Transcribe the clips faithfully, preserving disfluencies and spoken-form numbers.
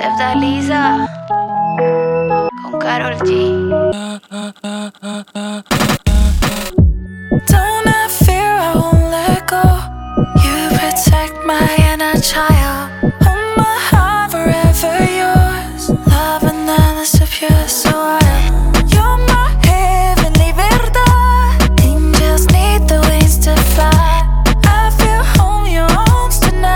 Septa Lisa con Karol G. Don't have fear, I won't let go. You protect my inner child. Hold my heart forever yours. Love and endless of you, so wild. You're my heavenly verdad. Angels need the wings to fly. I feel home, your arms tonight.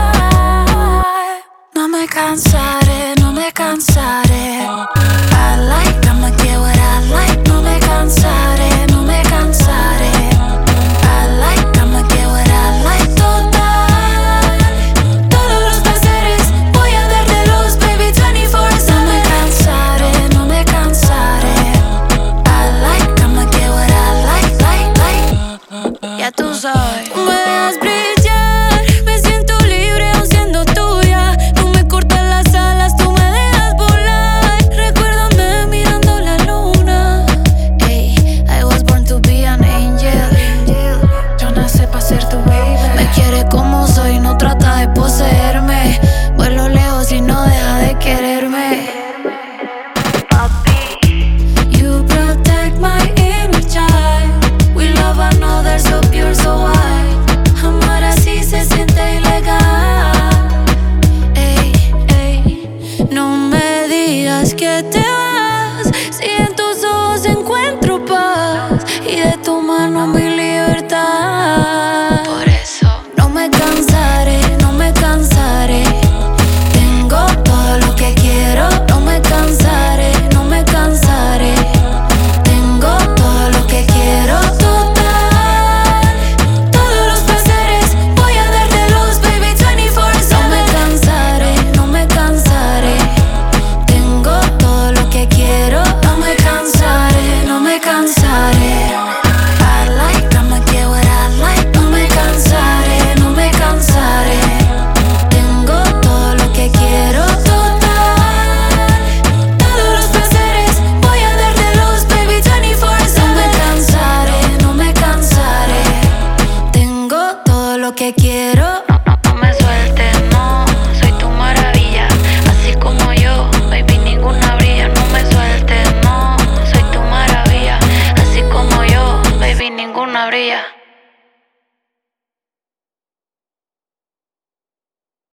No me cansaré, no me cansaré. I like, I'ma get what I like. No me cansaré, no me cansaré. I like, I'ma get what I like. Total, todos los placeres voy a dártelos, baby, veinticuatro siete. No me cansaré, no me cansaré. I like, I'ma get what I like, like, like. Ya tú sabes. Tú me dejas brillar, me siento libre aún siendo tuya. Tú me cortas las alas, tú me dejas volar. Recuérdame mirando la luna. Ey, I was born to be an angel. Yo nací pa' ser tu baby. Me quiere como soy, no trata de poseerme. Vuelo lejos y no deja de quererme. You protect my inner child. We love another so pure, so wild. Amar así se siente ilegal. Ey, ey, No me digas que te vas, si en tus ojos encuentro paz y de tu mano mi